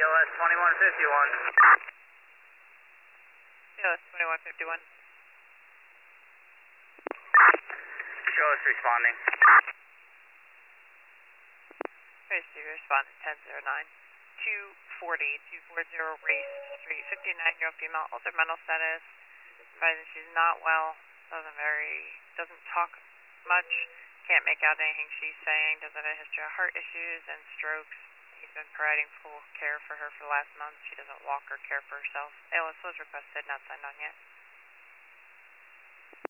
ELS 2151. ELS 2151. Show us responding. Race to respond at 1009. 240 Race Street, 59-year-old female, altered mental status. Advising she's not well, doesn't talk much, can't make out anything she's saying, doesn't have a history of heart issues and strokes. He's been providing full care for her for the last month. She doesn't walk or care for herself. ALS was requested, not signed on yet.